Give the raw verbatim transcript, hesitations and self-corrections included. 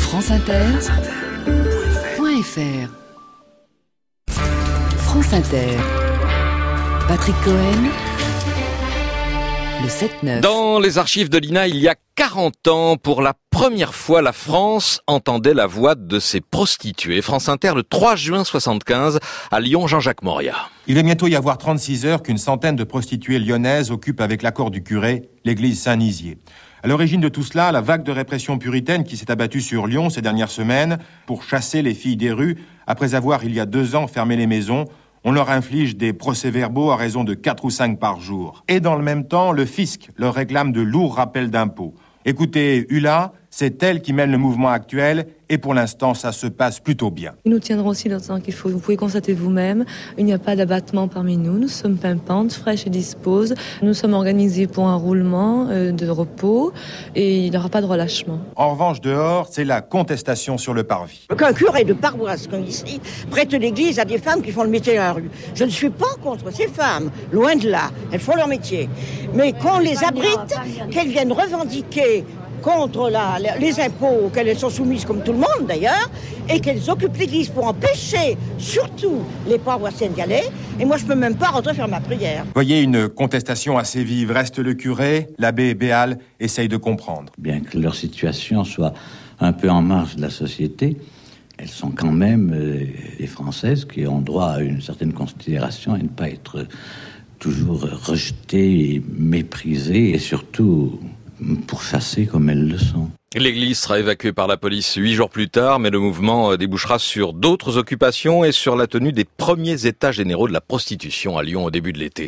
France Inter, point F R. France Inter. Patrick Cohen, le sept neuf. Dans les archives de l'I N A, il y a quarante ans, pour la première fois, la France entendait la voix de ses prostituées. France Inter, le trois juin soixante-quinze, à Lyon, Jean-Jacques Moria. Il va bientôt y avoir trente-six heures qu'une centaine de prostituées lyonnaises occupent avec l'accord du curé l'église Saint-Nizier. À l'origine de tout cela, la vague de répression puritaine qui s'est abattue sur Lyon ces dernières semaines pour chasser les filles des rues, après avoir, il y a deux ans, fermé les maisons. On leur inflige des procès-verbaux à raison de quatre ou cinq par jour. Et dans le même temps, le fisc leur réclame de lourds rappels d'impôts. Écoutez, Ulla, c'est elle qui mène le mouvement actuel et pour l'instant, ça se passe plutôt bien. Nous tiendrons aussi dans le temps qu'il faut. Vous pouvez constater vous-même, il n'y a pas d'abattement parmi nous. Nous sommes pimpantes, fraîches et disposes. Nous sommes organisés pour un roulement euh, de repos et il n'y aura pas de relâchement. En revanche, dehors, c'est la contestation sur le parvis. Qu'un curé de paroisse comme ici prête l'église à des femmes qui font le métier à la rue. Je ne suis pas contre ces femmes, loin de là. Elles font leur métier. Mais qu'on les abrite, qu'elles viennent revendiquer contre la, les impôts auxquels elles sont soumises, comme tout le monde d'ailleurs, et qu'elles occupent l'église pour empêcher surtout les paroissiennes d'y aller. Et moi, je peux même pas rentrer faire ma prière. Voyez, une contestation assez vive. Reste le curé, l'abbé Béal essaye de comprendre. Bien que leur situation soit un peu en marge de la société, elles sont quand même euh, des Françaises qui ont droit à une certaine considération et ne pas être toujours rejetées, et méprisées et surtout pourchassées comme elles le sont. L'église sera évacuée par la police huit jours plus tard, mais le mouvement débouchera sur d'autres occupations et sur la tenue des premiers états généraux de la prostitution à Lyon au début de l'été.